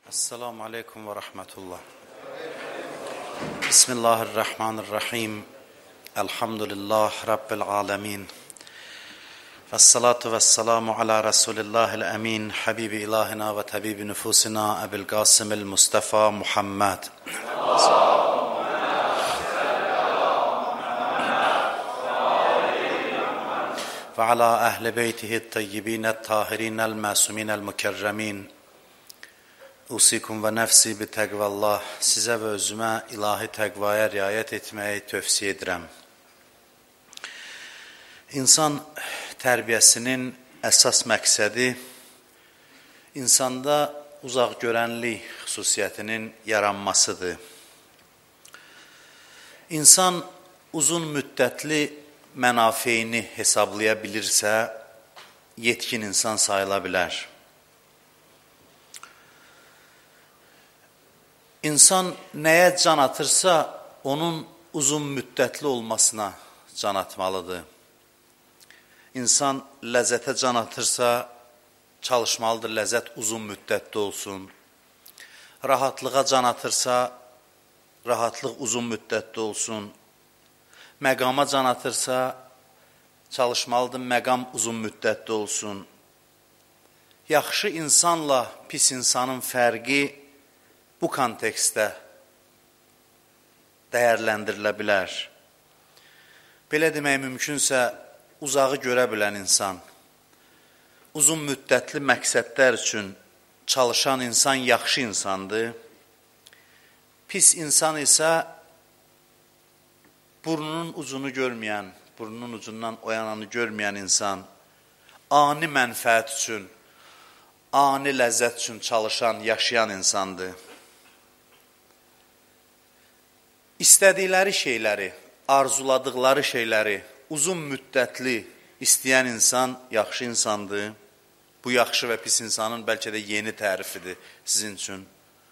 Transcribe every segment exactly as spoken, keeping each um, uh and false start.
Esselamu Aleyküm ve Rahmetullah. Bismillahirrahmanirrahim. Elhamdülillah Rabbil Alemin. Vessalatu vesselamu ala Resulillahil Emin. Habibi ilahina ve tabibi nüfusina Ebil Qasimil Mustafa Muhammed. Ve ala ehli beytihi tayyibinat tahirinel masuminel mükerremin. Usikum və nəfsi bi təqvallah, sizə və özümə ilahi təqvaya riayət etməyi tövsiyə edirəm. İnsan tərbiyəsinin əsas məqsədi, insanda uzaqgörənlik xüsusiyyətinin yaranmasıdır. İnsan uzun müddətli mənafeyini hesablaya bilirsə, yetkin insan sayıla bilər. İnsan nəyə can atırsa, onun uzun müddətli olmasına can atmalıdır. İnsan ləzzətə can atırsa, çalışmalıdır, ləzzət uzun müddətli olsun. Rahatlığa can atırsa, rahatlıq uzun müddətli olsun. Məqama can atırsa, çalışmalıdır, məqam uzun müddətli olsun. Yaxşı insanla pis insanın fərqi bu kontekstdə dəyərləndirilə bilər. Belə demək mümkünsə, uzağı görə bilən insan, uzun müddətli məqsədlər üçün çalışan insan yaxşı insandır. Pis insan isə burnunun ucunu görməyən, burnunun ucundan oyananı görməyən insan, ani mənfəət üçün, ani ləzzət üçün çalışan, yaşayan insandır. İstədikləri şeyləri, arzuladıqları şeyləri uzun müddətli istəyən insan yaxşı insandır. Bu yaxşı və pis insanın bəlkə də yeni tərifidir sizin üçün.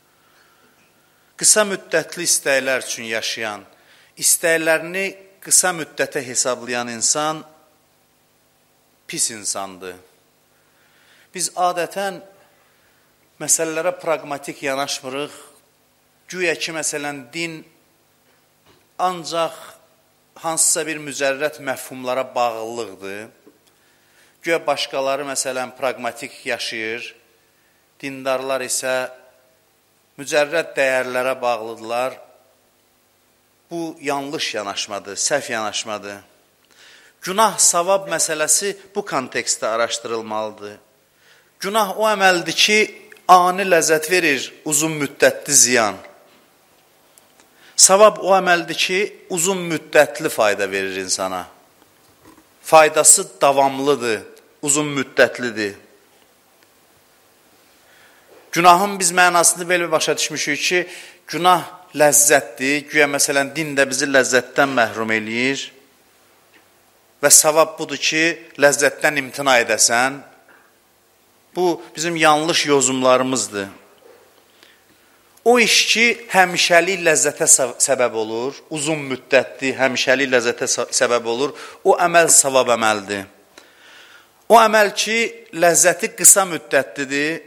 Qısa müddətli istəklər üçün yaşayan, istəklərini qısa müddətə hesablayan insan pis insandır. Biz adətən məsələlərə praqmatik yanaşmırıq. Güya ki, məsələn, din ancaq hansısa bir mücərrət məfhumlara bağlılıqdır. Güya başqaları, məsələn, praqmatik yaşayır, dindarlar isə mücərrət dəyərlərə bağlıdırlar. Bu yanlış yanaşmadır, səhv yanaşmadır. Günah, savab məsələsi bu kontekstdə araşdırılmalıdır. Günah o əməldir ki, ani ləzzət verir, uzun müddətli ziyan. Savab o əməldir ki, uzun müddətli fayda verir insana. Faydası davamlıdır, uzun müddətlidir. Günahın biz mənasını belə başa düşmüşük ki, günah ləzzətdir. Güya məsələn, din də bizi ləzzətdən məhrum eləyir. Və savab budur ki, ləzzətdən imtina edəsən. Bu, bizim yanlış yozumlarımızdır. O iş ki, həmişəlik ləzzətə səbəb olur, uzun müddətli, həmişəlik ləzzətə səbəb olur, o əməl savab əməldir. O əməl ki, ləzzəti qısa müddətlidir,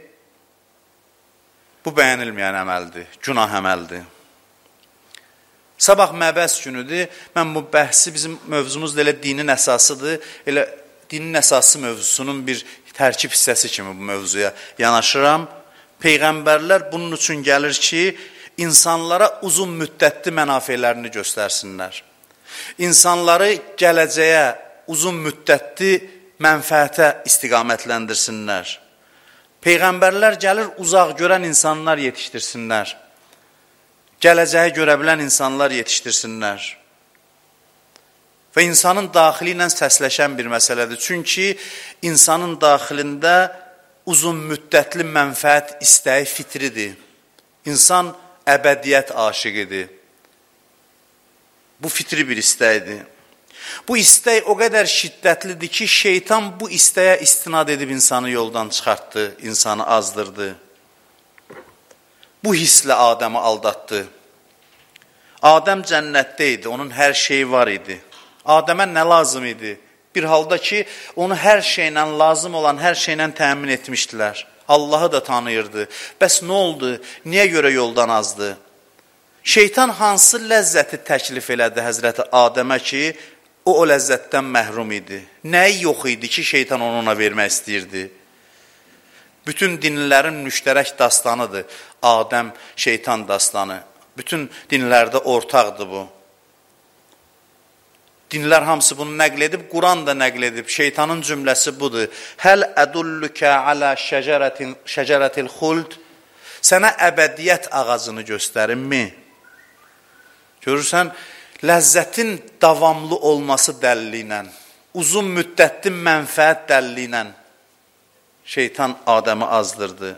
bu bəyənilməyən əməldir, günah əməldir. Sabah məbəs günüdür, mən bu bəhsi, bizim mövzumuz da elə dinin əsasıdır, elə dinin əsası mövzusunun bir tərkib hissəsi kimi bu mövzuya yanaşıram. Peyğəmbərlər bunun üçün gəlir ki, insanlara uzun müddətli mənafələrini göstərsinlər. İnsanları gələcəyə, uzun müddətli mənfəətə istiqamətləndirsinlər. Peyğəmbərlər gəlir, uzaq görən insanlar yetişdirsinlər. Gələcəyə görə bilən insanlar yetişdirsinlər. Və insanın daxili ilə səsləşən bir məsələdir. Çünki insanın daxilində uzun müddətli mənfəət istəyi fitridir. İnsan əbədiyyət aşiqidir. Bu fitri bir istəkdir. Bu istək o qədər şiddətlidir ki, şeytan bu istəyə istinad edib insanı yoldan çıxartdı, insanı azdırdı. Bu hisslə Adəmi aldatdı. Adəm cənnətdə idi, onun hər şeyi var idi. Adəmə nə lazım idi? Bir halda ki, onu hər şeylə, lazım olan hər şeylə təmin etmişdilər. Allahı da tanıyırdı. Bəs nə oldu? Niyə görə yoldan azdı? Şeytan hansı ləzzəti təklif elədi Həzrəti Adəmə ki, o o ləzzətdən məhrum idi? Nəyi yox idi ki, şeytan onu ona vermək istəyirdi? Bütün dinlərin müştərək dastanıdır. Adəm, şeytan dastanı. Bütün dinlərdə ortaqdır bu. Dinlər hamısı bunu nəql edib, Quran da nəql edib. Şeytanın cümləsi budur. Həl ədullükə alə şəcərətil xuld. Sənə əbədiyyət ağacını göstərimmi? Görürsən, ləzzətin davamlı olması dəlili ilə, uzun müddətli mənfəət dəlili ilə şeytan Adəmi azdırdı.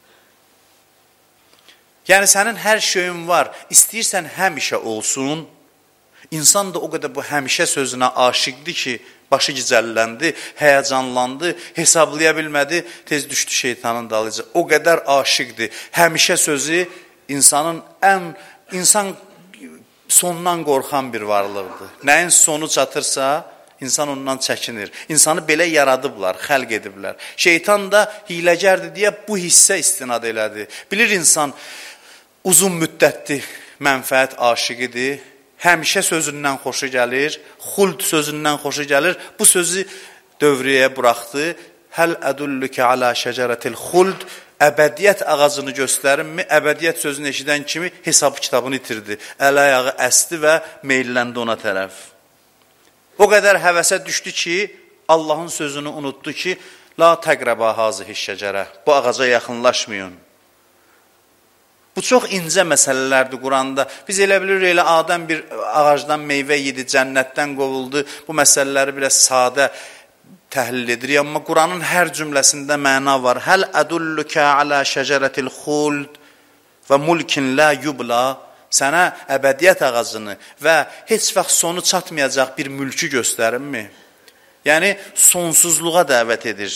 Yəni, sənin hər şeyin var, istəyirsən həmişə olsun. İnsan da o qədər bu həmişə sözünə aşiqdir ki, başı gicəlləndi, həyəcanlandı, hesablaya bilmədi, tez düşdü şeytanın dalıca. O qədər aşiqdir. Həmişə sözü insanın ən, insan sondan qorxan bir varlıqdır. Nəyin sonu çatırsa, insan ondan çəkinir. İnsanı belə yaradıblar, xəlq ediblər. Şeytan da hiləgərdir deyə bu hissə istinad elədi. Bilir insan uzun müddətli mənfəət aşiqidir. Həmişə sözündən xoşu gəlir, xuld sözündən xoşu gəlir. Bu sözü dövrəyə buraxdı. Həl ədullükə alə şəcərətil xuld. Əbədiyyət ağacını göstərimmi? Əbədiyyət sözünü eşidən kimi hesab kitabını itirdi. Əl ayağı əsdi və meyilləndi ona tərəf. O qədər həvəsə düşdü ki, Allahın sözünü unutdu ki, la təqrəbə hazihi şəcərə. Bu ağaca yaxınlaşmayın. Bu çox incə məsələlərdir Quranda. Biz elə bilirik, elə Adəm bir ağacdan meyvə yedi, cənnətdən qovuldu. Bu məsələləri biraz sadə təhlil edirik. Amma Quranın hər cümləsində məna var. Həl ədullükə alə şəcərətil xuld və mulkin la yubla. Sənə əbədiyyət ağacını və heç vaxt sonu çatmayacaq bir mülkü göstərimmi? Yəni, sonsuzluğa dəvət edir.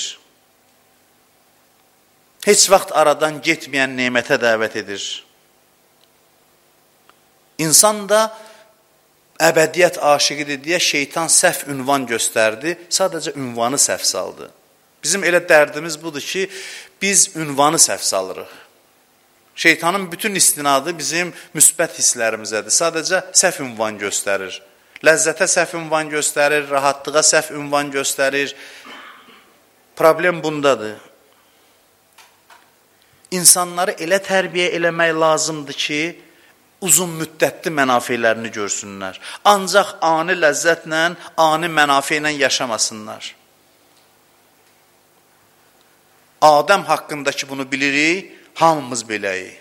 Heç vaxt aradan getməyən nemətə dəvət edir. İnsan da əbədiyyət aşiqidir deyə şeytan səhv ünvan göstərdi, sadəcə ünvanı səhv saldı. Bizim elə dərdimiz budur ki, biz ünvanı səhv salırıq. Şeytanın bütün istinadı bizim müsbət hisslərimizədir, sadəcə səhv ünvan göstərir. Ləzzətə səhv ünvan göstərir, rahatlığa səhv ünvan göstərir. Problem bundadır. İnsanları elə tərbiyə eləmək lazımdır ki, uzun müddətli mənafilərini görsünlər. Ancaq ani ləzzətlə, ani mənafi ilə yaşamasınlar. Adəm haqqındakı bunu bilirik, hamımız beləyik.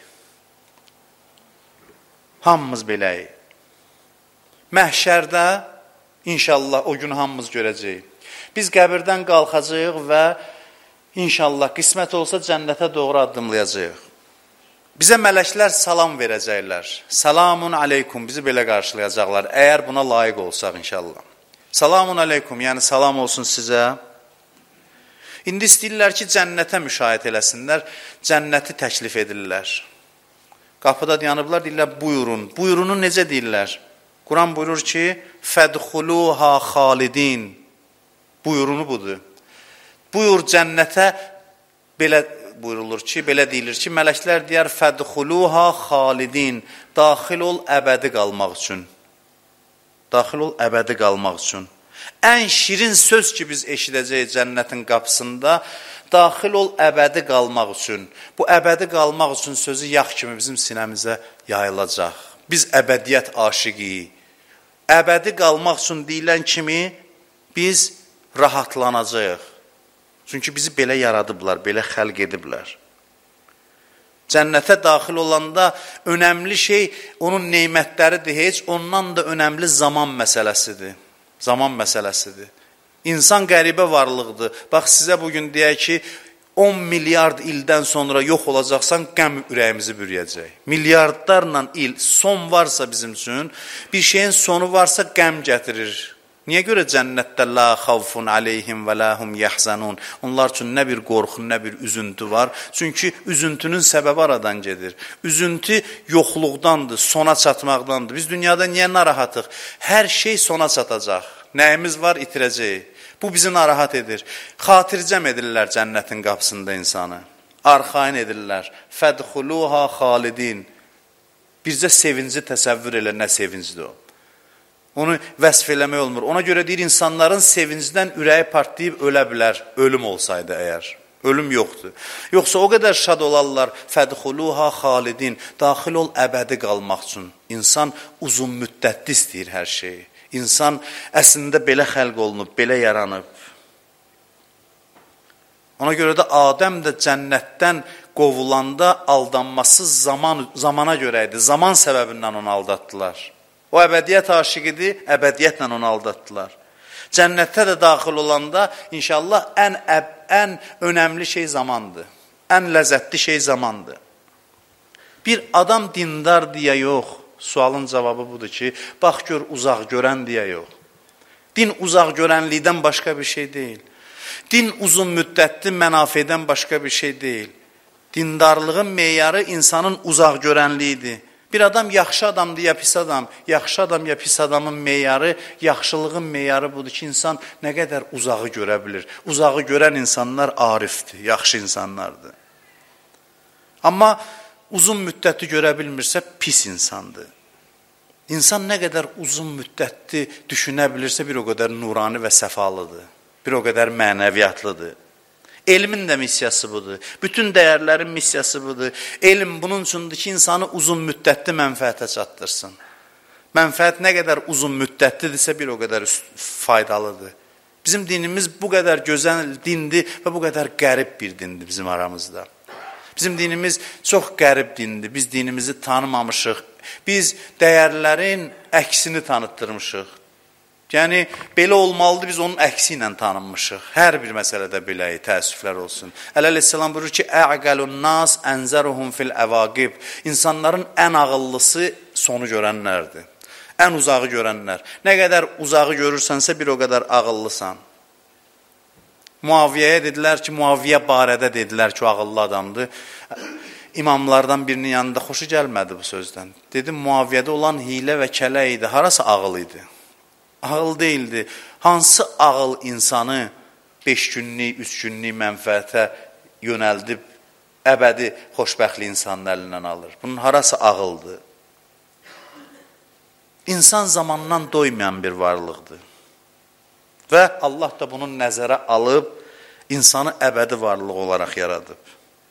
Hamımız beləyik. Məhşərdə, inşallah, o gün hamımız görəcəyik. Biz qəbirdən qalxacağıq və İnşallah, qismət olsa cənnətə doğru addımlayacaq. Bizə mələklər salam verəcəklər. Salamun aleykum, bizi belə qarşılayacaqlar. Əgər buna layiq olsaq inşallah. Salamun aleykum, yəni salam olsun sizə. İndi istəyirlər ki, cənnətə müşahidə eləsinlər, cənnəti təklif edirlər. Qapıda dayanıblar, deyirlər, buyurun. Buyurunu necə deyirlər? Quran buyurur ki, fədxuluha xalidin. Buyurunu budur. Buyur cənnətə, belə buyurulur ki, belə deyilir ki, mələklər deyər, fədxuluha xalidin, daxil ol əbədi qalmaq üçün. Daxil ol əbədi qalmaq üçün. Ən şirin söz ki, biz eşidəcəyik cənnətin qapısında, daxil ol əbədi qalmaq üçün. Bu əbədi qalmaq üçün sözü yağ kimi bizim sinəmizə yayılacaq. Biz əbədiyyət aşiqiyik. Əbədi qalmaq üçün deyilən kimi biz rahatlanacağıq. Çünki bizi belə yaradıblar, belə xəlq ediblər. Cənnətə daxil olanda önəmli şey onun neymətləridir, heç ondan da önəmli zaman məsələsidir. Zaman məsələsidir. İnsan qəribə varlıqdır. Bax, sizə bugün deyək ki, on milyard ildən sonra yox olacaqsan, qəm ürəyimizi bürüyəcək. Milyardlarla il son varsa bizim üçün, bir şeyin sonu varsa qəm gətirir. Niyə görə cənnətdə la xavfun aleyhim və lahum yəhzanun? Onlar üçün nə bir qorxu, nə bir üzüntü var. Çünki üzüntünün səbəbi aradan gedir. Üzüntü yoxluqdandır, sona çatmaqdandır. Biz dünyada niyə narahatıq? Hər şey sona çatacaq. Nəyimiz var, itirəcəyik. Bu bizi narahat edir. Xatircəm edirlər cənnətin qapısında insanı. arxain edirlər. Fədxuluha xalidin. Bircə sevinci təsəvvür elə, nə sevincdir o. Onu vəsf eləmək olmur. Ona görə deyir, insanların sevincdən ürəyi partlayıb ölə bilər, ölüm olsaydı əgər. Ölüm yoxdur. Yoxsa o qədər şad olarlar, fədxuluha xalidin, daxil ol əbədi qalmaq üçün. İnsan uzun müddətli istəyir hər şeyi. İnsan əslində belə xəlq olunub, belə yaranıb. Ona görə də Adəm də cənnətdən qovulanda aldanması zaman, zamana görə idi. Zaman səbəbindən onu aldatdılar. O əbədiyyət aşiqidir, əbədiyyətlə onu aldatdılar. Cənnətdə də daxil olanda inşallah ən, ən önəmli şey zamandır. Ən ləzzətli şey zamandır. Bir adam dindar deyə yox, sualın cavabı budur ki, bax gör uzaq görən deyə yox. Din uzaq görənlikdən başqa bir şey deyil. Din uzun müddətli mənafedən başqa bir şey deyil. Dindarlığın meyarı insanın uzaq görənliyidir. Bir adam yaxşı adamdır ya pis adam, yaxşı adam ya pis adamın meyarı, yaxşılığın meyarı budur ki, insan nə qədər uzağı görə bilir. Uzağı görən insanlar arifdir, yaxşı insanlardır. Amma uzun müddətli görə bilmirsə, pis insandır. İnsan nə qədər uzun müddətli düşünə bilirsə, bir o qədər nurani və səfalıdır, bir o qədər mənəviyyatlıdır. Elmin də missiyası budur. Bütün dəyərlərin missiyası budur. Elm bunun üçündür ki, insanı uzun müddətli mənfəətə çatdırsın. Mənfəət nə qədər uzun müddətlidirsə, bir o qədər faydalıdır. Bizim dinimiz bu qədər gözəl dindir və bu qədər qərib bir dindir bizim aramızda. Bizim dinimiz çox qərib dindir. Biz dinimizi tanımamışıq. Biz dəyərlərin əksini tanıtdırmışıq. Yəni, belə olmalıdır, biz onun əksi ilə tanınmışıq. Hər bir məsələdə beləyi, təəssüflər olsun. Əleyhisselam buyurur ki, əqəlun nas ənzəruhum fil əvaqib. İnsanların ən ağıllısı sonu görənlərdir. Ən uzağı görənlər. Nə qədər uzağı görürsənsə, bir o qədər ağıllısan. Muaviyyəyə dedilər ki, Muaviyyə barədə dedilər ki, o ağıllı adamdır. İmamlardan birinin yanında xoşu gəlmədi bu sözdən. Dedim, Muaviyyədə olan hilə və kələ idi, harası ağıl idi? Ağıl deyildi. Hansı ağıl insanı beş günlük, üç günlük mənfəətə yönəldib, əbədi xoşbəxtli insanın əlindən alır? Bunun harası ağıldır? İnsan zamandan doymayan bir varlıqdır. Və Allah da bunun nəzərə alıb, insanı əbədi varlıq olaraq yaradıb.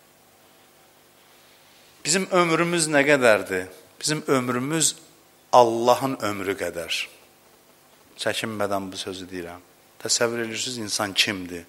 Bizim ömrümüz nə qədərdir? Bizim ömrümüz Allahın ömrü qədər. Çəkinmədən bu sözü deyirəm. Təsəvvür edirsiniz, insan kimdir?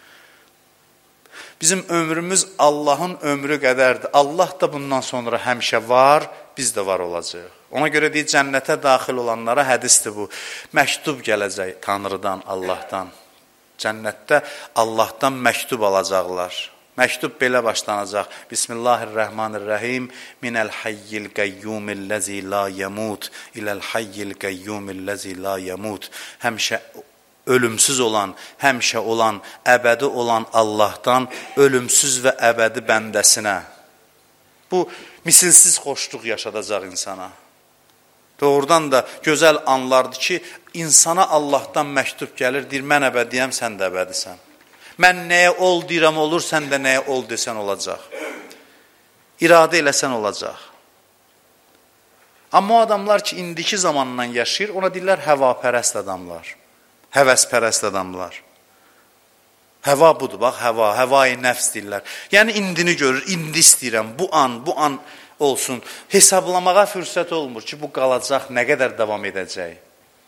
Bizim ömrümüz Allahın ömrü qədərdir. Allah da bundan sonra həmişə var, biz də var olacaq. Ona görə deyir, cənnətə daxil olanlara hədisdir bu. Məktub gələcək Tanrıdan, Allahdan. Cənnətdə Allahdan məktub alacaqlar. Məktub belə başlanacaq. Bismillahirrahmanirrahim. Minəl hayyil qəyyumilləzi la yəmut iləl hayyil qəyyumilləzi la yəmut. Həmişə ölümsüz olan, həmişə olan, əbədi olan Allahdan ölümsüz və əbədi bəndəsinə. Bu, misilsiz xoşluq yaşadacaq insana. Doğrudan da gözəl anlardır ki, insana Allahdan məktub gəlir, deyir, mən əbədiyəm, sən də əbədisən. Mən nəyə ol deyirəm olur, sən də nəyə ol desən olacaq. İradə eləsən olacaq. Amma o adamlar ki, indiki zamandan yaşayır, ona deyirlər həvapərəst adamlar. Həvəspərəst adamlar. Həva budur, bax, həva, həvai nəfs deyirlər. Yəni, indini görür, indi istəyirəm, bu an, bu an olsun. Hesablamağa fürsət olmur ki, bu qalacaq, nə qədər davam edəcək.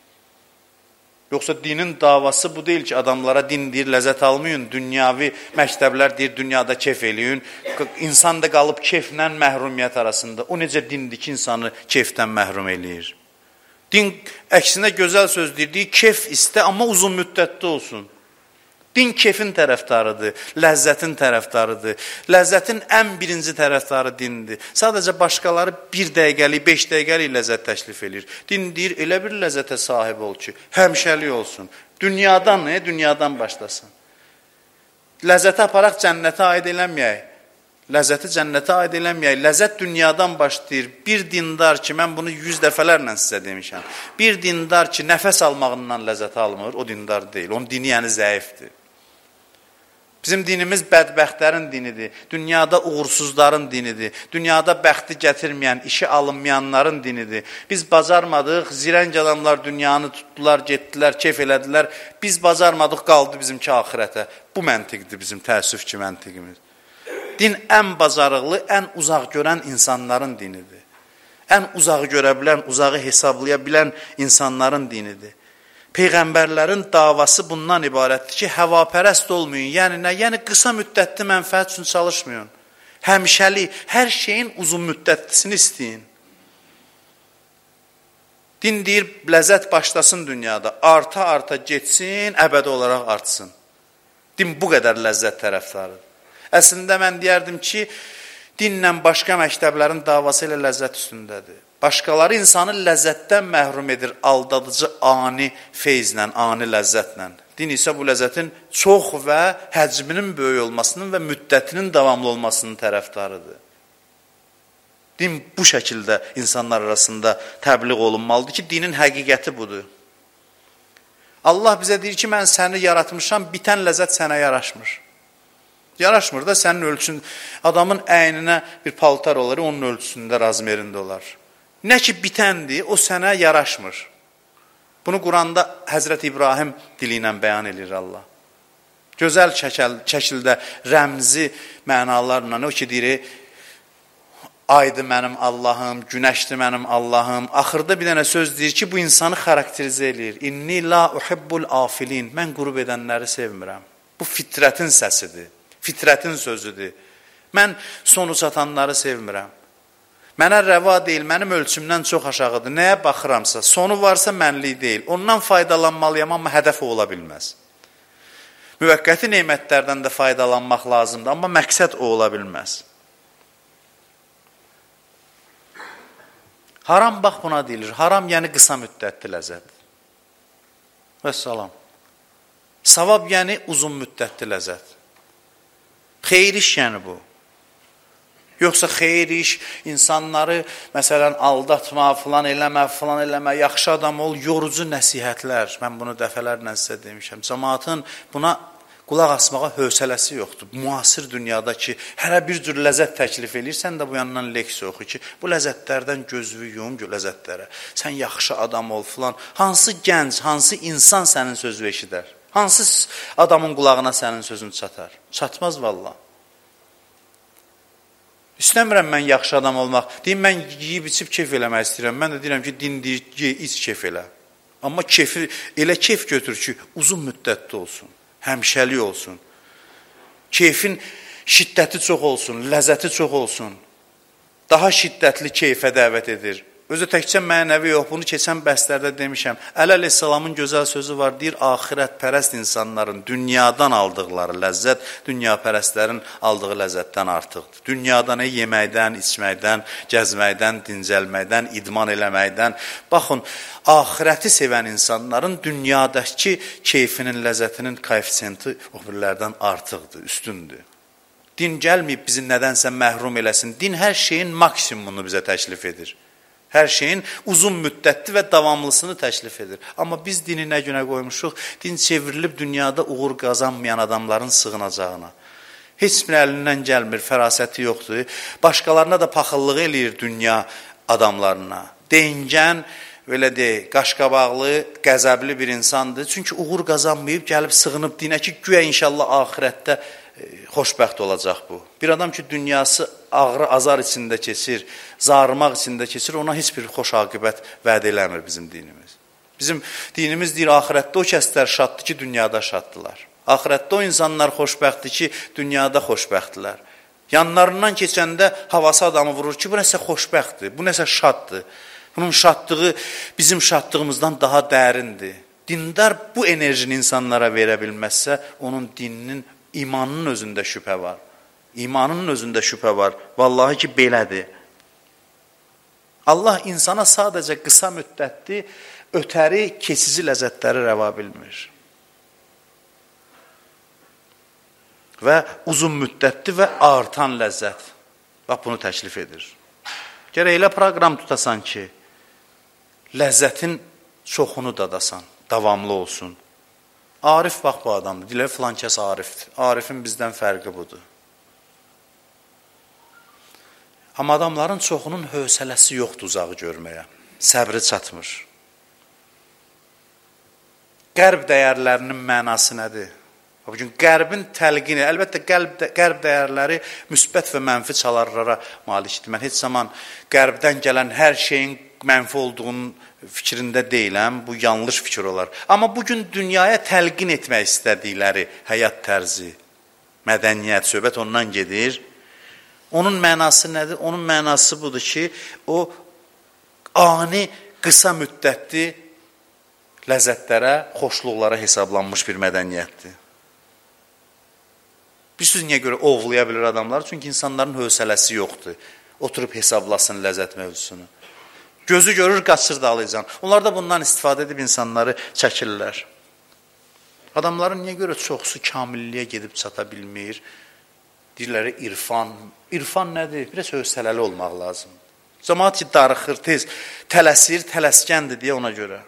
Yoxsa dinin davası bu deyil ki, adamlara din deyir, ləzzət almayın, dünyavi məktəblər deyir, dünyada kef eləyin. İnsan da qalıb keflə məhrumiyyət arasında. O necə dindir ki, insanı kefdən məhrum eləyir? Din əksinə gözəl söz deyir, deyir, kef istə, amma uzun müddətli olsun. Din kefin tərəfdarıdır, ləzzətin tərəfdarıdır. Ləzzətin ən birinci tərəfdarı dindir. Sadəcə başqaları bir dəqiqəlik, beş dəqiqəlik ləzzət təklif edir. Din deyir, elə bir ləzzətə sahib ol ki, həmişəlik olsun. Dünyadan ne? Dünyadan başlasın. Ləzzəti aparaq cənnətə aid eləməyək. Ləzzəti cənnətə aid eləməyək. Ləzzət dünyadan başlayır. Bir dindar ki, mən bunu yüz dəfələrlə sizə demişəm. Bir dindar ki, nəfəs almağından ləzzət almır, o dindar deyil. Onun dini yəni zəifdir. Bizim dinimiz bədbəxtlərin dinidir, dünyada uğursuzların dinidir, dünyada bəxti gətirməyən, işi alınmayanların dinidir. Biz bacarmadıq, zirəng adamlar dünyanı tutdular, getdilər, keyf elədilər. Biz bacarmadıq, qaldı bizimki axirətə. Bu məntiqdir bizim təəssüf ki, məntiqimiz. Din ən bacarıqlı, ən uzaq görən insanların dinidir. Ən uzağı görə bilən, uzağı hesablaya bilən insanların dinidir. Peyğəmbərlərin davası bundan ibarətdir ki, həvapərəst olmayın. Yəni nə? Yəni qısa müddətli mənfəət üçün çalışmayın. Həmişəli, hər şeyin uzun müddətlisini istəyin. Din deyir, ləzzət başlasın dünyada, arta-arta getsin, əbədi olaraq artsın. Din bu qədər ləzzət tərəfdarıdır. Əslində mən deyərdim ki, dinlə başqa məktəblərin davası ilə ləzzət üstündədir. Başqaları insanı ləzzətdən məhrum edir, aldadıcı ani feyzlə, ani ləzzətlə. Din isə bu ləzzətin çox və həcminin böyük olmasının və müddətinin davamlı olmasının tərəfdarıdır. Din bu şəkildə insanlar arasında təbliğ olunmalıdır ki, dinin həqiqəti budur. Allah bizə deyir ki, mən səni yaratmışam, bitən ləzzət sənə yaraşmır. Yaraşmır da sənin ölçün, adamın əyninə bir paltar olar, onun ölçüsündə razmerində olar. Nə ki bitəndir, o sənə yaraşmır. Bunu Quranda Həzrət İbrahim dili ilə bəyan edir Allah. Gözəl şəkildə rəmzi mənalarla, o ki deyir, aydı mənim Allahım, günəşdir mənim Allahım. Axırda bir dənə söz deyir ki, bu insanı xarakterizə edir. İnni la uhibbul afilin. Mən qürub edənləri sevmirəm. Bu fitrətin səsidir, fitrətin sözüdür. Mən sonu çatanları sevmirəm. Mənə rəva deyil, mənim ölçümdən çox aşağıdır. Nəyə baxıramsa, sonu varsa mənlik deyil. Ondan faydalanmalıyam, amma hədəf ola bilməz. Müvəqqəti neymətlərdən də faydalanmaq lazımdır, amma məqsəd o ola bilməz. Haram bax buna deyilir. Haram yəni qısa müddətli ləzzət. Vəssalam. Savab yəni uzun müddətli ləzzət. Xeyir iş yəni bu. Yoxsa xeyir iş, insanları məsələn aldatma, filan eləmə, filan eləmə, yaxşı adam ol, yorucu nəsihətlər. Mən bunu dəfələrlə sizə demişəm. Cəmaatın buna qulaq asmağa hövsələsi yoxdur. Müasir dünyada ki, hərə bir cür ləzzət təklif edirsən də bu yandan leksiya oxu ki, bu ləzzətlərdən gözünü yum ləzzətlərə. Sən yaxşı adam ol, filan. Hansı gənc, hansı insan sənin sözü eşidər? Hansı adamın qulağına sənin sözün çatar? Çatmaz vallahi. İstəmirəm mən yaxşı adam olmaq. Deyim, mən yiyib içib keyf eləmək istəyirəm. Mən də deyirəm ki, din deyir, ye, iç keyf elə. Amma keyfi, elə keyf götür ki, uzun müddətli olsun, həmişəli olsun. Keyfin şiddəti çox olsun, ləzzəti çox olsun. Daha şiddətli keyfə dəvət edir. Özü təkcə mənəvi yox, bunu keçən bəhslərdə demişəm. Əli əleyhissalamın gözəl sözü var, deyir, axirətpərəst insanların dünyadan aldıqları ləzzət, dünyapərəstlərin aldığı ləzzətdən artıqdır. Dünyada nə yeməkdən, içməkdən, gəzməkdən, dincəlməkdən, idman eləməkdən. Baxın, axirəti sevən insanların dünyadakı keyfinin, ləzzətinin koefisiyenti o birlərdən artıqdır, üstündür. Din gəlməyib bizi nədənsə məhrum eləsin. Din hər şeyin maksimumunu bizə təklif edir. Hər şeyin uzun müddətli və davamlısını təklif edir. Amma biz dini nə günə qoymuşuq? Din çevrilib dünyada uğur qazanmayan adamların sığınacağına. Heç bir əlindən gəlmir, fərasəti yoxdur. Başqalarına da paxıllıq eləyir dünya adamlarına. Deyingən, belə deyək, qaşqabaqlı, qəzəbli bir insandır. Çünki uğur qazanmayıb, gəlib sığınıb dinə ki, güya inşallah axirətdə xoşbəxt olacaq bu. Bir adam ki, dünyası ağrı, azar içində keçir, zarımaq içində keçir, ona heç bir xoş aqibət vəd eləmir bizim dinimiz. Bizim dinimiz deyir, axirətdə o kəslər şaddır ki, dünyada şaddılar. Axirətdə o insanlar xoşbəxtdir ki, dünyada xoşbəxtdilər. Yanlarından keçəndə havası adamı vurur ki, bu nəsə xoşbəxtdir, bu nəsə şaddır. Bunun şadlığı bizim şadlığımızdan daha dərindir. Dindar bu enerjini insanlara verə bilməzsə, onun dininin İmanın özündə şübhə var. İmanın özündə şübhə var. Vallahi ki, belədir. Allah insana sadəcə qısa müddətli, ötəri, keçici ləzzətləri rəva bilmir. Və uzun müddətli və artan ləzzət. Bax, bunu təklif edir. Gərək elə proqram tutasan ki, ləzzətin çoxunu dadasan, davamlı olsun. Arif bax bu adamdır. Deyirlər filan kəs Arifdir. Arifin bizdən fərqi budur. Amma adamların çoxunun hövsələsi yoxdur uzağı görməyə. Səbri çatmır. Qərb dəyərlərinin mənası nədir? Bugün qərbin təlqini, əlbəttə qərb, qərb dəyərləri müsbət və mənfi çalarlara malikdir. Mən heç zaman qərbdən gələn hər şeyin mənfi olduğunun fikrində deyiləm, bu yanlış fikir olar. Amma bugün dünyaya təlqin etmək istədikləri həyat tərzi, mədəniyyət, söhbət ondan gedir. Onun mənası nədir? Onun mənası budur ki, o ani, qısa müddətli ləzzətlərə, xoşluqlara hesablanmış bir mədəniyyətdir. Bir söz niyə görə ovlaya bilir adamlar? Çünki insanların hövsələsi yoxdur. Oturub hesablasın ləzzət mövzusunu. Gözü görür, qaçır dalayacaq. Onlar da bundan istifadə edib insanları çəkirlər. Adamların niyə görə çoxsu kamilliyə gedib çata bilmir? Deyirləri irfan. İrfan nədir? Biraz hövsələli olmaq lazım. Cəmaat ki, darıxır, tez, tələsir, tələskəndir deyə ona görə.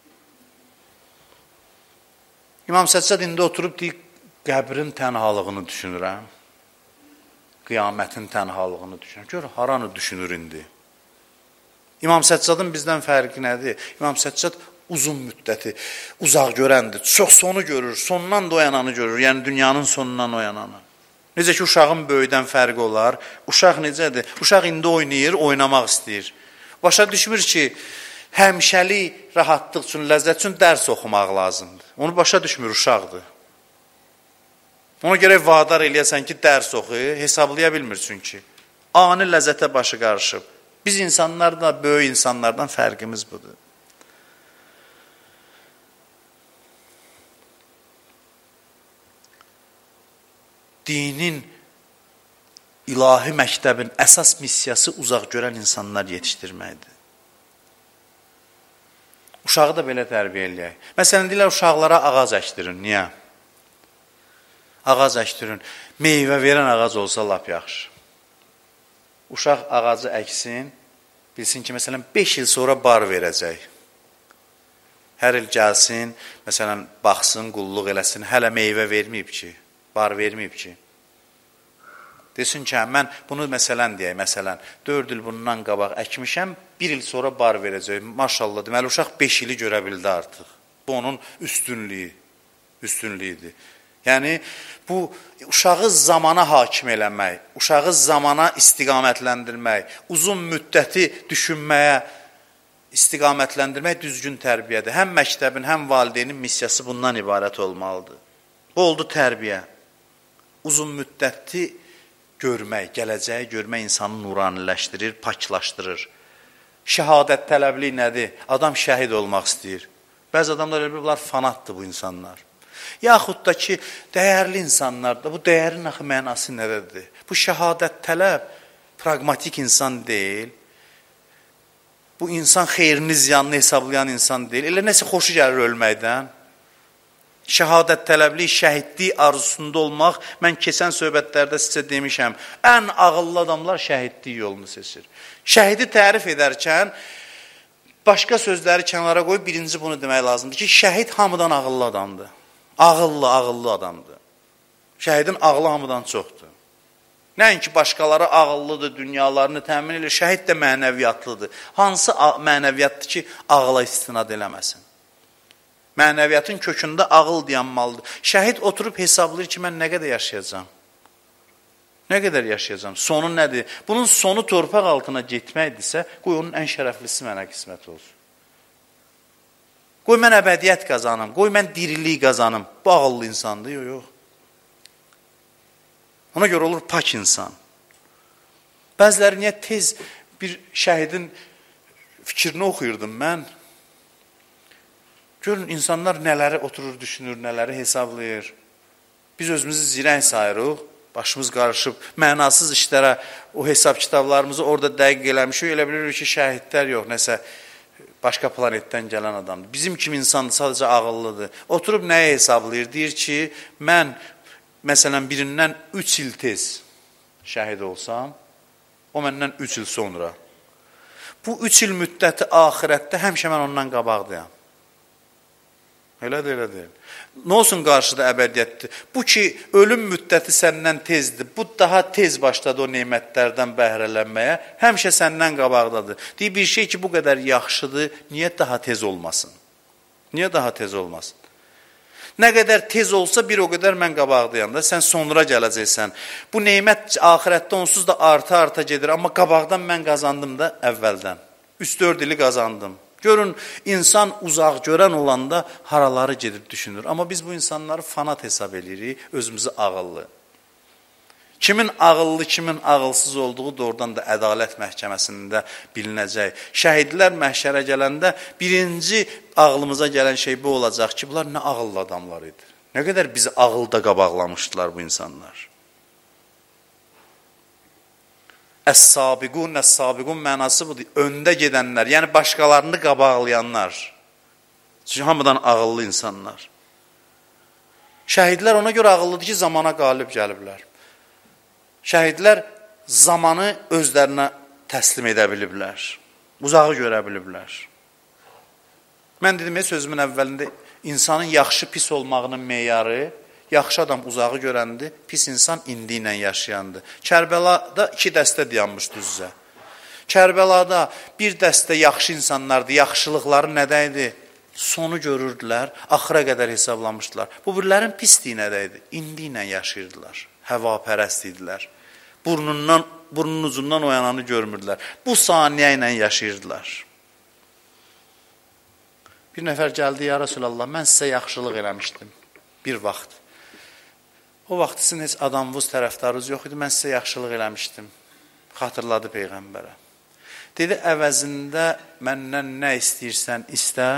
İmam Səccad indi oturub deyir, qəbrin tənhalığını düşünürəm, qiyamətin tənhalığını düşünürəm. Gör, haranı düşünür indi? İmam Səccadın bizdən fərqi nədir? İmam Səccad uzun müddəti, uzaq görəndir, çox sonu görür, sonundan da oyananı görür, yəni dünyanın sonundan oyananı. Necə ki, uşağın böyüdən fərqi olar, uşaq necədir? Uşaq indi oynayır, oynamaq istəyir. Başa düşmür ki, həmişəlik rahatlıq üçün, ləzzət üçün dərs oxumaq lazımdır. Onu başa düşmür, uşaqdır. Ona görə vadar eləyəsən ki, dərs oxu, hesablaya bilmir çünki. Ani ləzzətə başı qarışıb. Biz insanlardan, böyük insanlardan fərqimiz budur. Dinin, ilahi məktəbin əsas missiyası uzaq görən insanlar yetişdirməkdir. Uşağı da belə tərbiyə eləyək. Məsələn, deyirlər, uşaqlara ağac əkdirin. Niyə? Ağac əkdirin. Meyvə verən ağac olsa lap yaxşı. Uşaq ağacı əksin, bilsin ki, məsələn, beş il sonra bar verəcək. Hər il gəlsin, məsələn, baxsın, qulluq eləsin, hələ meyvə verməyib ki, bar verməyib ki. Desin ki, mən bunu məsələn deyək, məsələn, dörd il bundan qabaq əkmişəm, bir il sonra bar verəcək. Maşallah, deməli, uşaq beş ili görə bildi artıq. Bu, onun üstünlüyü, üstünlüyüdür. Yəni, bu, uşağı zamana hakim eləmək, uşağı zamana istiqamətləndirmək, uzun müddəti düşünməyə istiqamətləndirmək düzgün tərbiyədir. Həm məktəbin, həm valideynin missiyası bundan ibarət olmalıdır. Bu, oldu tərbiyə. Uzun müddəti görmək, gələcəyi görmək insanı nuraniləşdirir, paklaşdırır. Şəhadət tələbli nədir? Adam şəhid olmaq istəyir. Bəzi adamlar elə bunlar fanatdır bu insanlar. Yaxud da ki, dəyərli insanlar da, bu dəyərin axı mənası nədədir? Bu şəhadət tələb, pragmatik insan deyil. Bu insan xeyrini, ziyanını hesablayan insan deyil. Elə nəsə xoşu gəlir ölməkdən. Şəhadət tələbli, şəhidlik arzusunda olmaq, mən keçən söhbətlərdə sizə demişəm, ən ağıllı adamlar şəhidlik yolunu seçir. Şəhidi tərif edərkən, başqa sözləri kənara qoyub, birinci bunu demək lazımdır ki, şəhid hamıdan ağıllı adamdır. Ağıllı, ağıllı adamdır. Şəhidin ağlı hamıdan çoxdur. Nəinki başqaları ağıllıdır, dünyalarını təmin edir, şəhid də mənəviyyatlıdır. Hansı mənəviyyatdır ki, ağla istinad eləməsin? Mənəviyyatın kökündə ağıl dayanmalıdır. Şəhid oturub hesablayır ki, mən nə qədər yaşayacağam? Nə qədər yaşayacağam? Sonu nədir? Bunun sonu torpaq altına getməkdirsə, qoy onun ən şərəflisi mənə qismət olsun. Qoy mən əbədiyyət qazanım, qoy mən dirilik qazanım. Bu ağıllı insandır, yox, yox. Ona görə olur pak insan. Bəziləri niyə tez bir şəhidin fikrini oxuyurdum mən. Görün, insanlar nələri oturur, düşünür, nələri hesablayır. Biz özümüzü zirəng sayırıq, başımız qarışıb, mənasız işlərə, o hesab kitablarımızı orada dəqiq eləmişik, elə bilirik ki, şəhidlər yox, nəsə başqa planetdən gələn adamdır. Bizim kimi insandır, sadəcə ağıllıdır. Oturub nəyə hesablayır? Deyir ki, mən, məsələn, birindən üç il tez şəhid olsam, o məndən üç il sonra. Bu üç il müddəti axirətdə həmişə mən ondan qabaqdayam. Elə də, elə deyil. Nə olsun qarşıda əbədiyyətdir? Bu ki, ölüm müddəti səndən tezdir. Bu daha tez başladı o nemətlərdən bəhrələnməyə. Həmişə səndən qabaqdadır. Deyir, bir şey ki, bu qədər yaxşıdır, niyə daha tez olmasın? Niyə daha tez olmasın? Nə qədər tez olsa, bir o qədər mən qabaqdayam da, sən sonra gələcəksən. Bu neymət axirətdə onsuz da arta-arta gedir, amma qabaqdan mən qazandım da əvvəldən. üç dörd ili qazandım. Görün, insan uzaq görən olanda haraları gedib düşünür. Amma biz bu insanları fanat hesab edirik, özümüzü ağıllı. Kimin ağıllı, kimin ağılsız olduğu doğrudan da ədalət məhkəməsində bilinəcək. Şəhidlər məhşərə gələndə birinci ağlımıza gələn şey bu olacaq ki, bunlar nə ağıllı adamlar idi. Nə qədər bizi ağılda qabaqlamışdılar bu insanlar. Əs-sabiqun, əs-sabiqun mənası budur. Öndə gedənlər, yəni başqalarını qabaqlayanlar. Çünki hamıdan ağıllı insanlar. Şəhidlər ona görə ağıllıdır ki, zamana qalib gəliblər. Şəhidlər zamanı özlərinə təslim edə biliblər. Uzağı görə biliblər. Mən dedim, sözümün əvvəlində insanın yaxşı, pis olmağının meyarı, yaxşı adam uzağı görəndi, pis insan indi ilə yaşayandı. Kərbəlada iki dəstə dayanmışdı üzrə. Kərbəlada bir dəstə yaxşı insanlardı, yaxşılıqları nədəydi? Sonu görürdülər, axıra qədər hesablamışdılar. Bu birlərin pisliyi nədəydi? İndi ilə yaşayırdılar, həvapərəst idilər. Burnundan, burnun ucundan oyananı görmürdülər. Bu saniyə ilə yaşayırdılar. Bir nəfər gəldi, ya Rasulallah, mən sizə yaxşılıq eləmişdim bir vaxt. O vaxt sizin heç adamvuz tərəfdarınız yox idi, mən sizə yaxşılıq eləmişdim. Xatırladı Peyğəmbərə. Dedi, əvəzində məndən nə istəyirsən istə,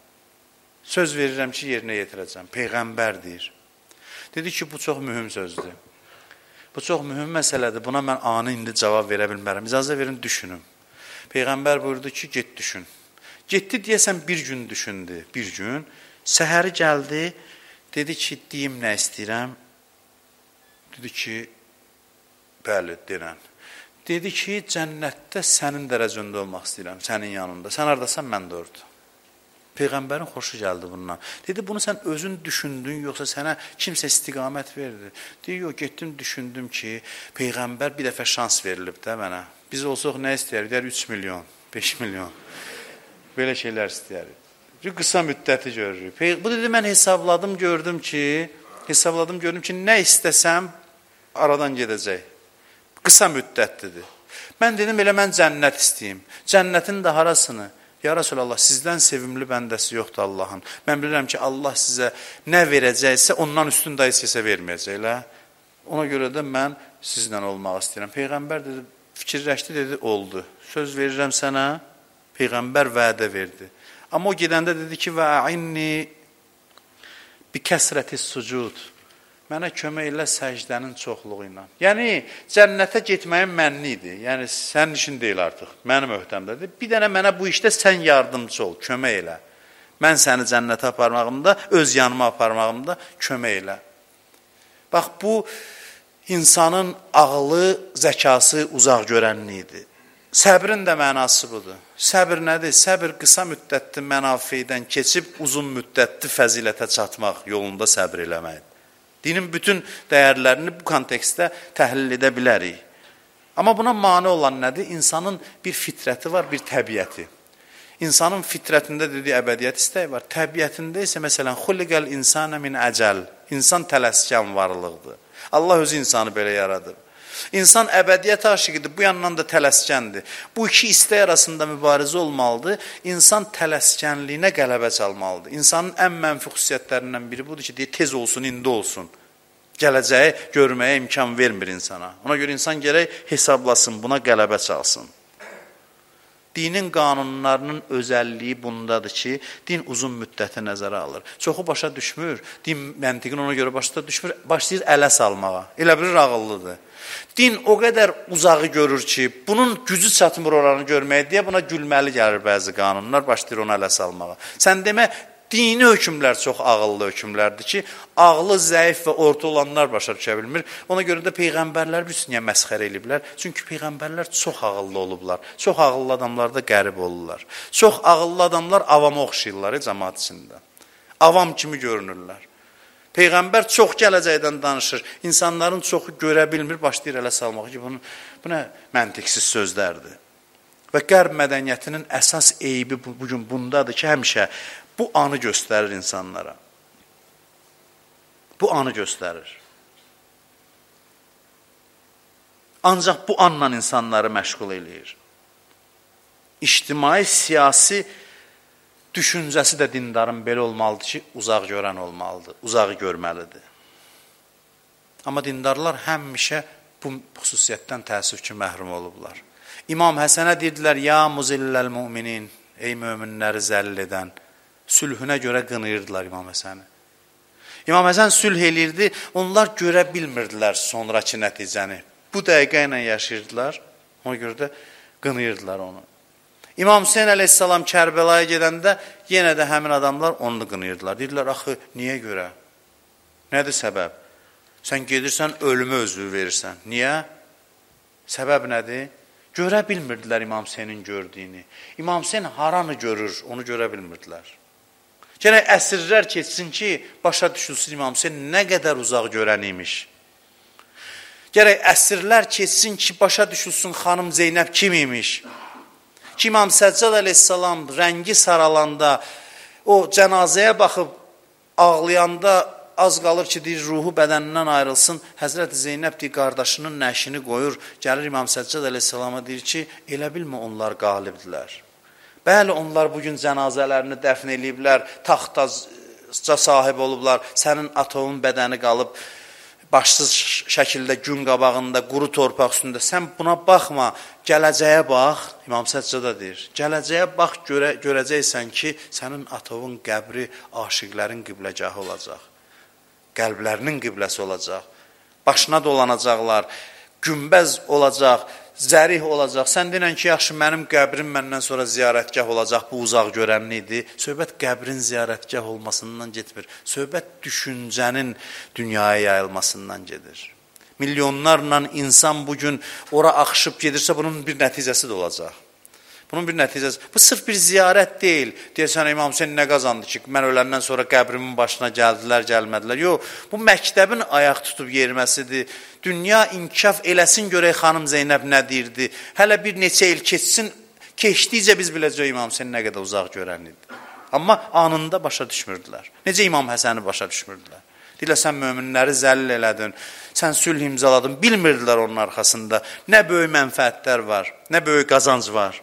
söz verirəm ki, yerinə yetirəcəm. Peyğəmbər deyir. Dedi ki, bu çox mühüm sözdür. Bu çox mühüm məsələdir. Buna mən anı indi cavab verə bilmərəm. İcazə verin, düşünüm. Peyğəmbər buyurdu ki, get düşün. Getdi deyəsən bir gün düşündü. Bir gün. Səhəri gəldi. Dedi ki, deyim nə istəyirəm? Dedi ki, bəli, denən. Dedi ki, cənnətdə sənin dərəcəndə olmaq istəyirəm, sənin yanında. Sən haradasan, mən də orada. Peyğəmbərin xoşu gəldi bundan. Dedi, bunu sən özün düşündün, yoxsa sənə kimsə istiqamət verdi? Deyir, yox, getdim, düşündüm ki, Peyğəmbər bir dəfə şans verilib də mənə. Biz olsaq nə istəyərik? Deyər, üç milyon, beş milyon. Belə şeylər istəyərik. Qısa müddəti görürük. Bu dedi, mən hesabladım, gördüm ki, hesabladım, gördüm ki, nə istəsəm, aradan gedəcək. Qısa müddətlidir. Mən dedim, elə mən cənnət istəyim. Cənnətin də harasını? Ya Rasulallah, sizdən sevimli bəndəsi yoxdur Allahın. Mən bilirəm ki, Allah sizə nə verəcəksə, ondan üstün də istəsə verməyəcəklə. Ona görə də mən sizlə olmaq istəyirəm. Peyğəmbər dedi, fikirləşdi, dedi, oldu. Söz verirəm sənə, Peyğəmbər vədə verdi. Amma o gedəndə dedi ki, və'inni bi kəsrəti sucud. Mənə kömək elə səcdənin çoxluğu ilə. Yəni, cənnətə getməyin mənni idi. Yəni, sənin işin deyil artıq, mənim öhdəmdədir. Bir dənə mənə bu işdə sən yardımcı ol, kömək elə. Mən səni cənnətə aparmağımda, öz yanıma aparmağımda kömək elə. Bax, bu insanın ağlı, zəkası uzaq görənliyi idi. Səbrin də mənası budur. Səbir nədir? Səbir qısa müddətli mənafeydən keçib, uzun müddətli fəzilətə çatmaq yolunda səbir eləməkdir. Dinin bütün dəyərlərini bu kontekstdə təhlil edə bilərik. Amma buna mane olan nədir? İnsanın bir fitrəti var, bir təbiəti. İnsanın fitrətində dediyi əbədiyyət istəyi var. Təbiətində isə, məsələn, xuliqəl insana min əcəl. İnsan tələskən varlıqdır. Allah özü insanı belə yaradır. İnsan əbədiyyət aşiqidir, bu yandan da tələskəndir. Bu iki istək arasında mübarizə olmalıdır. İnsan tələskənliyinə qələbə çalmalıdır. İnsanın ən mənfi xüsusiyyətlərindən biri budur ki, deyir, tez olsun, indi olsun. Gələcəyi görməyə imkan vermir insana. Ona görə insan gərək hesablasın, buna qələbə çalsın. Dinin qanunlarının özəlliyi bundadır ki, din uzun müddəti nəzərə alır. Çoxu başa düşmür, din məntiqin ona görə başa düşmür, başlayır ələ salmağa. Elə bilir, ağıllıdır. Din o qədər uzağı görür ki, bunun gücü çatmır oranı görməyə deyə buna gülməli gəlir bəzi qanunlar, başlayır onu ələ salmağa. Sən demə, dini hökmlər çox ağıllı hökmlərdir ki, ağlı zəif və orta olanlar başa düşə bilmir. Ona görə də Peyğəmbərlər bütünüyə məsxərə eləyiblər. Çünki Peyğəmbərlər çox ağıllı olublar. Çox ağıllı adamlar da qərib olurlar. Çox ağıllı adamlar avama oxşayırlar cəmaat içində. avam kimi görünürlər. Peyğəmbər çox gələcəkdən danışır. İnsanların çoxu görə bilmir, başlayır ələ salmaq ki, bunu, bu nə məntiqsiz sözlərdir. Və qərb mədəniyyətinin əsas eybi bugün bundadır ki, həmişə bu anı göstərir insanlara. Bu anı göstərir. Ancaq bu anla insanları məşğul eləyir. İctimai, siyasi düşüncəsi də dindarın belə olmalıdır ki, uzaq görən olmalıdır, uzağı görməlidir. Amma dindarlar həmişə bu xüsusiyyətdən təəssüf ki, məhrum olublar. İmam Həsənə deyirdilər, ya muzilləl müminin, ey möminləri zəll edən, sülhünə görə qınıyırdılar İmam Həsəni. İmam Həsən sülh eləyirdi, onlar görə bilmirdilər sonraki nəticəni. Bu dəqiqə ilə yaşayırdılar, ona görə də qınıyırdılar onu. İmam Hüseyin əleyhissalam Kərbəlaya gedəndə yenə də həmin adamlar onu qınıyırdılar. Deyirlər, axı, niyə görə? Nədir səbəb? Sən gedirsən, ölümü özü verirsən. Niyə? Səbəb nədir? Görə bilmirdilər İmam Hüseynin gördüyünü. İmam Hüseyin haranı görür, onu görə bilmirdilər. Gərək əsrlər keçsin ki, başa düşülsün İmam Hüseyin nə qədər uzaq görən imiş. Gərək əsrlər keçsin ki, başa düşülsün xanım Zeynəb kim imiş. Ki, İmam Səccad əleyhissalam rəngi saralanda, o cənazəyə baxıb ağlayanda az qalır ki, deyir, ruhu bədənindən ayrılsın. Həzrəti Zeynəb deyir, qardaşının nəşini qoyur. Gəlir İmam Səccad əleyhissalama deyir ki, elə bilmə onlar qalibdilər. Bəli, onlar bugün cənazələrini dəfn eləyiblər, taxtaca sahib olublar, sənin atovun bədəni qalıb, başsız şəkildə gün qabağında, quru torpaq üstündə. Sən buna baxma, gələcəyə bax, İmam Səccada deyir. Gələcəyə bax, görə, görəcəksən ki, sənin atovun qəbri aşiqlərin qibləgahı olacaq. Qəlblərinin qibləsi olacaq. Başına dolanacaqlar, günbəz olacaq, zərih olacaq. Sən denən ki, yaxşı, mənim qəbrim məndən sonra ziyarətgah olacaq, bu uzaq görənli idi. Söhbət qəbrin ziyarətgah olmasından getmir. Söhbət düşüncənin dünyaya yayılmasından gedir. Milyonlarla insan bugün ora axışıb gedirsə, bunun bir nəticəsi də olacaq. Bunun bir nəticəsi. Bu sırf bir ziyarət deyil. Deyəsən, İmam Hüseyin nə qazandı ki, mən öləndən sonra qəbrimin başına gəldilər, gəlmədilər. Yox, bu məktəbin ayaq tutub yerməsidir. Dünya inkişaf eləsin görək xanım Zeynəb nə deyirdi. Hələ bir neçə il keçsin, keçdikcə biz biləcək İmam Hüseyin nə qədər uzaq görən idi. Amma anında başa düşmürdülər. Necə İmam Həsəni başa düşmürdülər. Deyirlər, sən möminləri zəll elədin, sən sülh imzaladın. Bilmirdilər onun arxasında nə böyük mənfəətlər var, nə böyük qazanc var.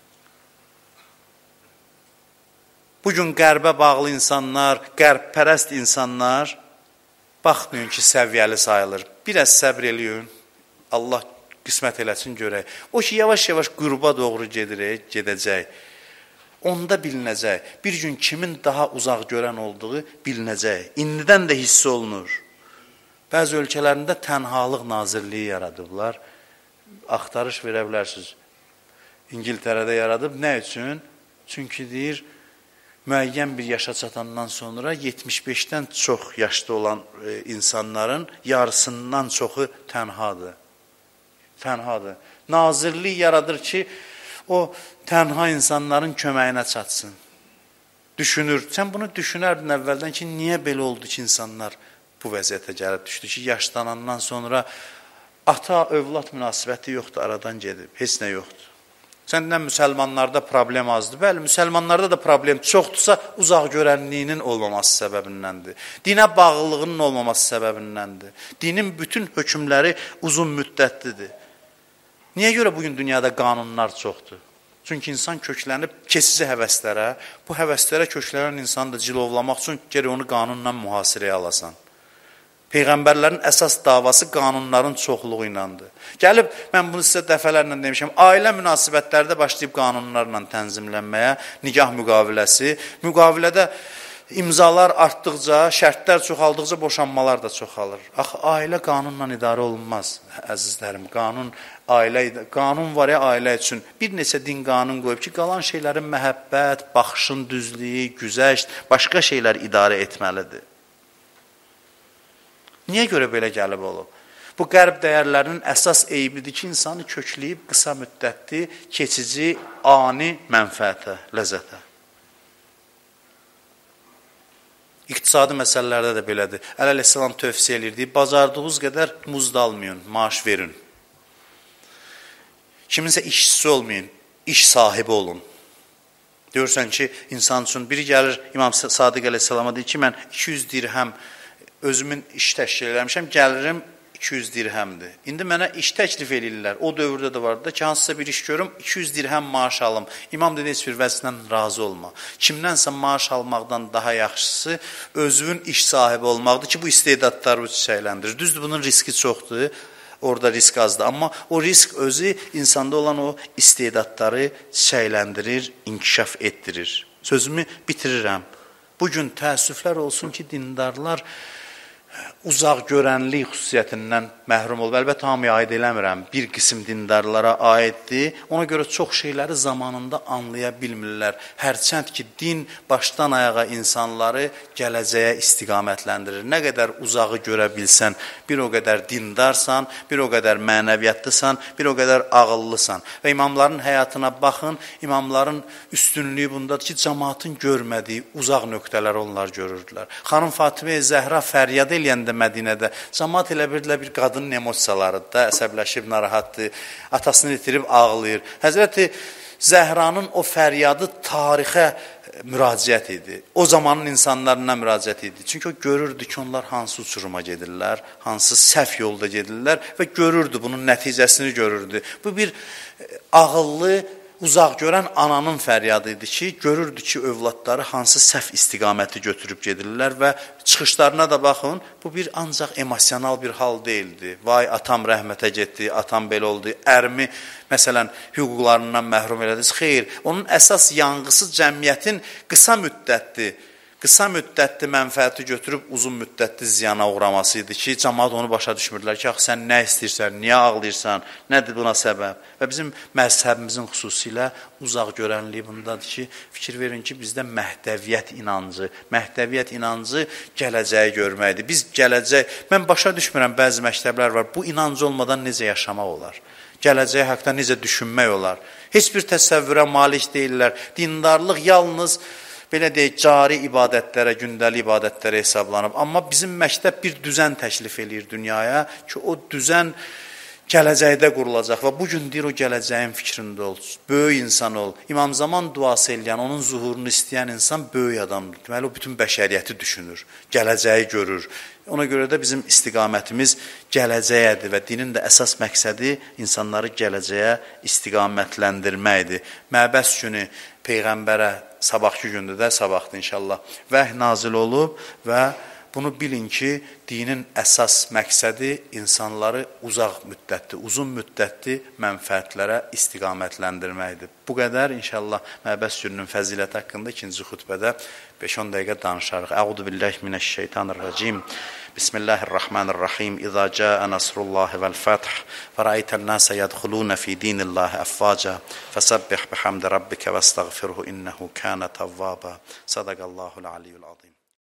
Bugün qərbə bağlı insanlar, qərbpərəst insanlar, baxmayın ki, səviyyəli sayılır. Biraz səbr eləyin, Allah qismət eləsin görək. O ki, yavaş-yavaş qüruba doğru gedirək, gedəcək. Onda bilinəcək. Bir gün kimin daha uzaq görən olduğu bilinəcək. İndidən də hiss olunur. Bəzi ölkələrində tənhalıq nazirliyi yaradıblar. Axtarış verə bilərsiniz. İngiltərədə yaradıb. Nə üçün? Çünki deyir, müəyyən bir yaşa çatandan sonra yetmiş beşdən çox yaşlı olan e, insanların yarısından çoxu tənhadır. Tənhadır. Nazirlik yaradır ki, o tənha insanların köməyinə çatsın. Düşünür. Sən bunu düşünərdin əvvəldən ki, niyə belə oldu ki, insanlar bu vəziyyətə gəlib düşdü ki, yaşlanandan sonra ata-övlad münasibəti yoxdur, aradan gedib, heç nə yoxdur. Səndən müsəlmanlarda problem azdır. Bəli, müsəlmanlarda da problem çoxdursa, uzaq görənliyinin olmaması səbəbindəndir. Dinə bağlılığının olmaması səbəbindəndir. Dinin bütün hökmləri uzun müddətlidir. Niyə görə bugün dünyada qanunlar çoxdur? Çünki insan köklənib keçici həvəslərə, bu həvəslərə köklənən insanı da cilovlamaq üçün geri onu qanunla mühasirəyə alasan. Peyğəmbərlərin əsas davası qanunların çoxluğu iləndir. Gəlib, mən bunu sizə dəfələrlə demişəm, ailə münasibətlərdə başlayıb qanunlarla tənzimlənməyə, nikah müqaviləsi, müqavilədə imzalar artdıqca, şərtlər çoxaldıqca boşanmalar da çoxalır. Axı, ailə qanunla idarə olunmaz, əzizlərim. Qanun, ailə, qanun var ya ailə üçün. Bir neçə din qanun qoyub ki, qalan şeylərin məhəbbət, baxışın düzlüyü, güzəşt, başqa şeylər idarə etməlidir. Niyə görə belə gəlib olub? Bu qərb dəyərlərinin əsas eybidir ki, insanı kökləyib qısa müddətli, keçici, ani mənfəətə, ləzzətə. İqtisadi məsələlərdə də belədir. Əleyhissalam tövsiyə edirdi, bacardığınız qədər muz da almayın, maaş verin. Kiminsə işçisi olmayın, iş sahibi olun. Görürsən ki, insan üçün biri gəlir, İmam Sadiq əleyhissalama deyir ki, mən iki yüz dirhəm özümün iş təşkil eləmişəm, gəlirim iki yüz dirhəmdir. İndi mənə iş təklif edirlər. O dövrdə də vardı da ki, hansısa bir iş görüm, iki yüz dirhəm maaş alım. İmam dedi, heç bir vəzindən razı olma. Kimdənsə maaş almaqdan daha yaxşısı özünün iş sahibi olmaqdır ki, bu istedadları çiçəkləndirir. Düzdür, bunun riski çoxdur. Orada risk azdır. Amma o risk özü insanda olan o istedadları çiçəkləndirir, inkişaf etdirir. Sözümü bitirirəm. Bugün təəssüflər olsun ki, dindarlar uzaq görənlik xüsusiyyətindən məhrum olub. Əlbəttə, hamıya aid eləmirəm. Bir qism dindarlara aiddir. Ona görə çox şeyləri zamanında anlaya bilmirlər. Hərçənd ki, din başdan ayağa insanları gələcəyə istiqamətləndirir. Nə qədər uzağı görə bilsən, bir o qədər dindarsan, bir o qədər mənəviyyatlısan, bir o qədər ağıllısan. Və imamların həyatına baxın, imamların üstünlüyü bundadır ki, cəmaatın görmədiyi uzaq nöqtələr onlar görürdülər. Xanım Fatimə Zəhra fəryad eləyəndə Mədinədə cəmaat elə birdilər bir qadının emosiyalarıdır, əsəbləşib, narahatdır, atasını itirib ağlayır. Həzrəti Zəhranın o fəryadı tarixə müraciət idi. O zamanın insanlarına müraciət idi. Çünki o görürdü ki, onlar hansı uçuruma gedirlər, hansı səhv yolda gedirlər və görürdü, bunun nəticəsini görürdü. Bu bir ağıllı, uzaq görən ananın fəryadı idi ki, görürdü ki, övladları hansı səhv istiqaməti götürüb gedirlər və çıxışlarına da baxın, bu bir ancaq emosional bir hal deyildi. Vay, atam rəhmətə getdi, atam belə oldu, ərimi, məsələn, hüquqlarından məhrum elədiniz. Xeyr, onun əsas yanğısı cəmiyyətin qısa müddətli, qısa müddətli mənfəəti götürüb uzun müddətli ziyana uğraması idi ki, cəmaat onu başa düşmürdülər ki, sən nə istəyirsən, niyə ağlayırsan, nədir buna səbəb? Və bizim məzhəbimizin xüsusilə uzaq görənliyi bundadır ki, fikir verin ki, bizdə məhdəviyyət inancı, məhdəviyyət inancı gələcəyi görməkdir. Biz gələcək, mən başa düşmürəm, bəzi məktəblər var, bu inancı olmadan necə yaşamaq olar? Gələcəyə haqda necə düşünmək olar? Heç bir təsəvvürə malik deyirlər. Dindarlıq yalnız belə deyək, cari ibadətlərə, gündəlik ibadətlərə hesablanıb. Amma bizim məktəb bir düzən təklif eləyir dünyaya ki, o düzən gələcəkdə qurulacaq və bugün deyir, o gələcəyin fikrində ol, böyük insan ol. İmam Zaman duası eləyən, onun zuhurunu istəyən insan böyük adamdır. Deməli, o bütün bəşəriyyəti düşünür, gələcəyi görür. Ona görə də bizim istiqamətimiz gələcəyədir və dinin də əsas məqsədi insanları gələcəyə istiqamətləndirməkdir. Məbəs günü Peyğəmbərə sabahki gündür də, sabahdır inşallah, vəhy nazil olub və bunu bilin ki, dinin əsas məqsədi insanları uzaq müddətli, uzun müddətli mənfəətlərə istiqamətləndirməkdir. Bu qədər inşallah Məbəs gününün fəziləti haqqında ikinci xutbədə beş on dəqiqə danışarıq. Əuzu billahi minəşşeytanirracim. Bismillahirrahmanirrahim. İza caa nasrullahi vel fath və ra'aytan nase yedkhulun fi dinillahi afvaca fasabbih bihamdi rabbika vestağfirhu innehu kana tawwaba. Sadaqallahul aliyyul azim.